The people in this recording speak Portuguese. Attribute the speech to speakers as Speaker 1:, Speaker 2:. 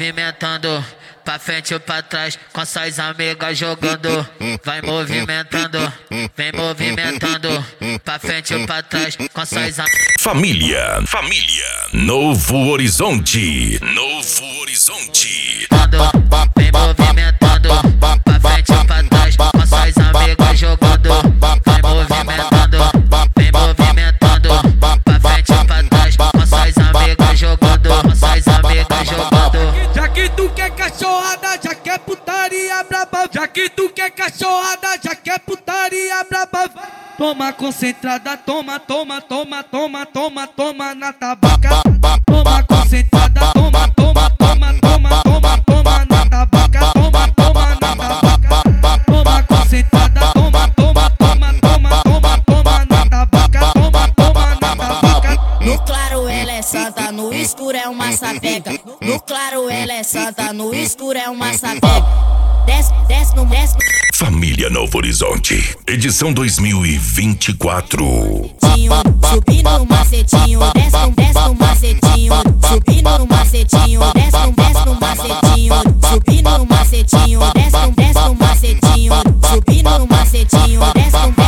Speaker 1: movimentando, pra frente ou pra trás, com suas amigas jogando. Vai movimentando, vem movimentando, pra frente ou pra trás, com suas amigas.
Speaker 2: Família, Novo Horizonte,
Speaker 1: Vem movimentando, pra frente ou pra trás, com suas amigas jogando. Vai movimentando, vem movimentando, pra frente ou pra trás, com suas amigas jogando, com suas amigas jogando.
Speaker 3: Já que tu quer cachorrada, já quer putaria braba. Já que tu quer cachorrada, já quer putaria braba. Toma concentrada, toma na tabaca. Toma concentrada, toma na tabaca. Toma na tabaca. Toma concentrada, toma na tabaca. Toma na tabaca.
Speaker 4: No claro ela é santa, no escuro é uma sapeca. No claro ela é santa, no escuro é uma sapeca. Desce no
Speaker 2: Família Novo Horizonte, edição 2024.
Speaker 4: Subindo no macetinho, desce no macetinho. Subindo no macetinho, desce no macetinho. Subindo no macetinho, desce no macetinho. Subindo no macetinho, desce no